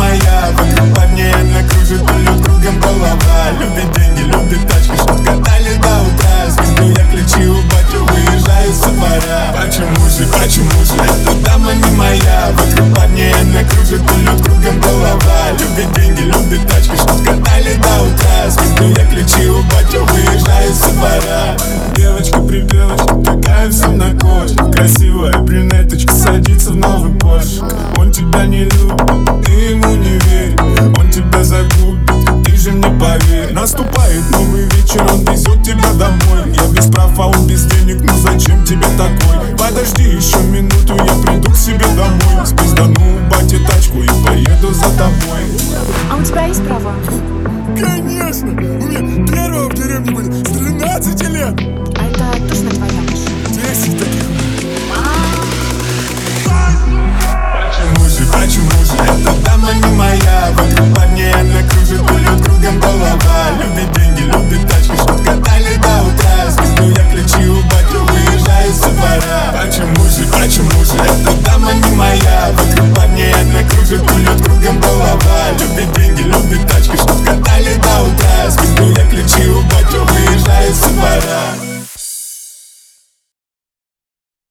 моя. Вокруг парней она кружит, улет кругом голова. Любит деньги, любит тачки, чтоб катали до утра. Звезду я ключи у батю, выезжаю со двора. Почему же эта дама не моя? Вокруг парней она кружит, улет кругом голова. Любит деньги, любит тачки, чтоб катали до утра. Звезду я ключи у батю, выезжаю со двора. Девочка, прибелочка, такая вся на коже. Красивая брюнеточка садится в новый Порш. Он тебя не любит, ты ему не верь. Он тебя загубит, ты же мне поверь. Наступает новый вечер, он везет тебя домой. Я без прав, а он без денег, ну зачем тебе такой? Подожди еще минуту, я приду к себе домой. Спиздану у бати тачку и поеду за тобой. А у тебя есть права? Конечно! У меня первого в деревне были с 13 лет! А это точно твоя машина? 10 таких. Почему же эта дама не моя? Вокруг парней она кружит, улет кругом голова. Любит деньги, любит тачки, чтоб катали до утра. Звезду я ключи у батю, выезжаю со двора. Почему же эта дама не моя? Вокруг парней она кружит, улет кругом голова. Любит деньги, любит тачки, чтоб катали до утра. Звезду я ключи у батю.